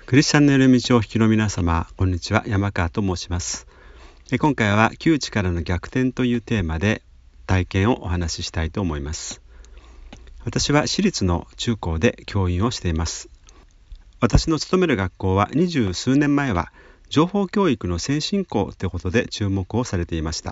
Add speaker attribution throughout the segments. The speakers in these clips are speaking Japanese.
Speaker 1: クリスチャンのいる道をお聞きの皆様、こんにちは。山川と申します。今回は窮地からの逆転というテーマで体験をお話ししたいと思います。私は私立の中高で教員をしています。私の勤める学校は20数年前は情報教育の先進校ということで注目をされていました。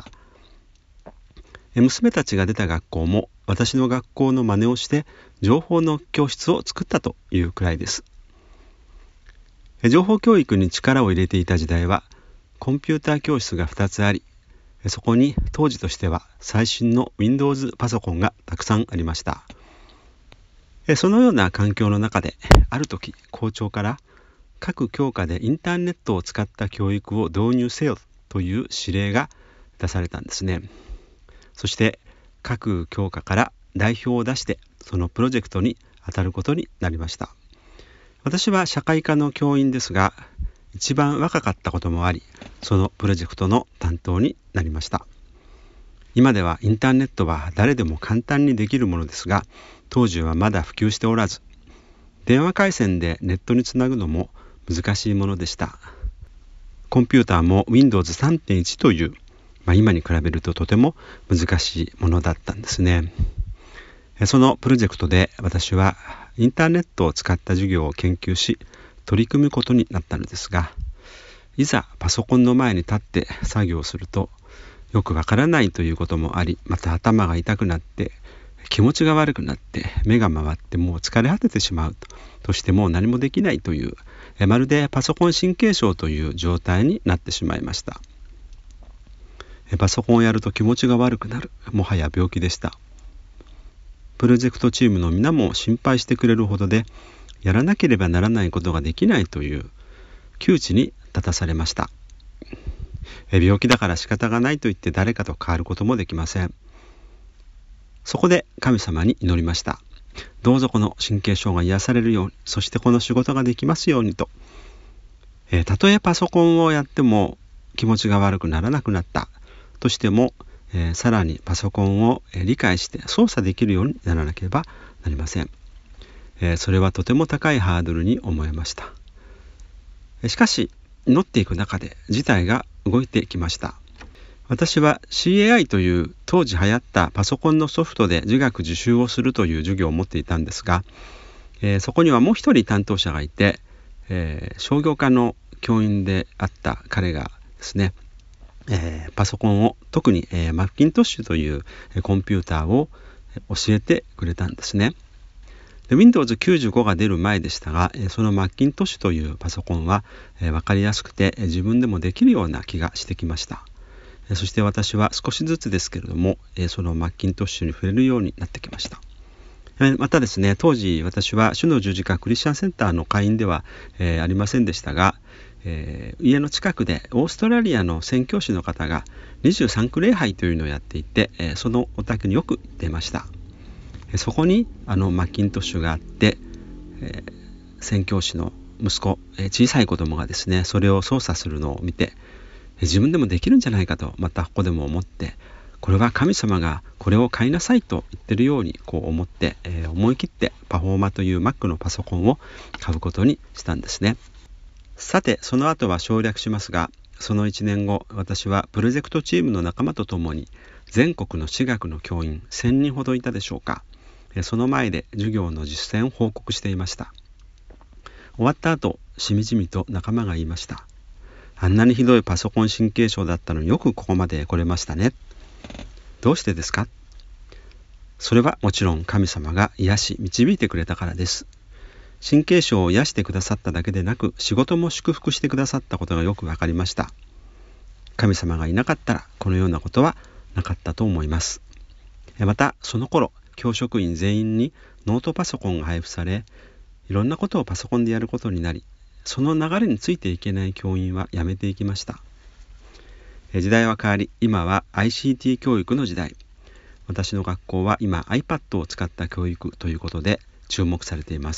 Speaker 1: 娘たちが出た学校も私の学校の真似をして情報の教室を作ったというくらいです。情報教育に力を入れていた時代はコンピューター教室が2つあり、そこに当時としては最新の Windows パソコンがたくさんありました。そのような環境の中である時校長から各教科でインターネットを使った教育を導入せよという指令が出されたんですね。そして各教科から代表を出してそのプロジェクトに当たることになりました。私は社会科の教員ですが、一番若かったこともあり、そのプロジェクトの担当になりました。今ではインターネットは誰でも簡単にできるものですが、当時はまだ普及しておらず、電話回線でネットにつなぐのも難しいものでした。コンピューターも Windows 3.1 という、今に比べるととても難しいものだったんですね。そのプロジェクトで私はインターネットを使った授業を研究し取り組むことになったのですが、いざパソコンの前に立って作業するとよくわからないということもあり、また頭が痛くなって気持ちが悪くなって目が回ってもう疲れ果ててしまうとしても何もできないという、まるでパソコン神経症という状態になってしまいました。パソコンをやると気持ちが悪くなる、もはや病気でした。プロジェクトチームの皆も心配してくれるほどで、やらなければならないことができないという窮地に立たされました。病気だから仕方がないと言って誰かと変わることもできません。そこで神様に祈りました。どうぞこの神経症が癒されるように、そしてこの仕事ができますようにと。たとえパソコンをやっても気持ちが悪くならなくなったとしても、さらにパソコンを理解して操作できるようにならなければなりません。それはとても高いハードルに思えました。しかし祈っていく中で事態が動いてきました。私は CAI という当時流行ったパソコンのソフトで自学自習をするという授業を持っていたんですが、そこにはもう一人担当者がいて、商業科の教員であった彼がですね、パソコンを特に、マッキントッシュというコンピューターを教えてくれたんですね。で Windows 95が出る前でしたが、そのマッキントッシュというパソコンは、分かりやすくて自分でもできるような気がしてきました。そして私は少しずつですけれども、そのマッキントッシュに触れるようになってきました。またですね、当時私は主の十字架クリスチャンセンターの会員では、ありませんでしたが、家の近くでオーストラリアの宣教師の方が23区礼拝というのをやっていて、そのお宅によく行っていました。そこにマッキントッシュがあって、宣教師の息子、小さい子供がですねそれを操作するのを見て、自分でもできるんじゃないかとまたここでも思って、これは神様がこれを買いなさいと言ってるように思って、思い切ってパフォーマという Mac のパソコンを買うことにしたんですね。さてその後は省略しますが、その1年後私はプロジェクトチームの仲間と共に全国の私学の教員1000人ほどいたでしょうか。その前で授業の実践を報告していました。終わった後しみじみと仲間が言いました。あんなにひどいパソコン神経症だったのによくここまで来れましたね。どうしてですか？それはもちろん神様が癒し導いてくれたからです。神経症を癒してくださっただけでなく、仕事も祝福してくださったことがよくわかりました。神様がいなかったらこのようなことはなかったと思います。またその頃教職員全員にノートパソコンが配布され、いろんなことをパソコンでやることになり、その流れについていけない教員は辞めていきました。時代は変わり、今は ICT 教育の時代。私の学校は今 iPad を使った教育ということで注目されています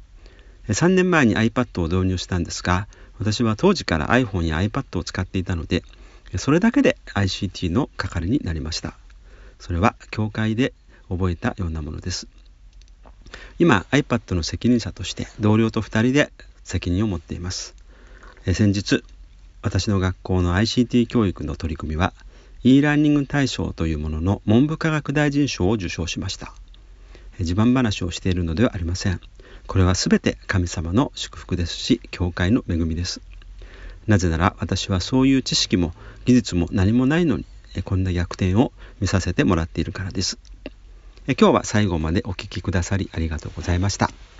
Speaker 1: 。3年前に iPad を導入したんですが、私は当時から iPhone や iPad を使っていたので、それだけで ICT の係になりました。それは教会で覚えたようなものです。今 iPad の責任者として同僚と2人で責任を持っています。先日私の学校の ICT 教育の取り組みは e ラーニング大賞というものの文部科学大臣賞を受賞しました。自慢話をしているのではありません。これはすべて神様の祝福ですし、教会の恵みです。なぜなら私はそういう知識も技術も何もないのに、こんな逆転を見させてもらっているからです。今日は最後までお聞きくださりありがとうございました。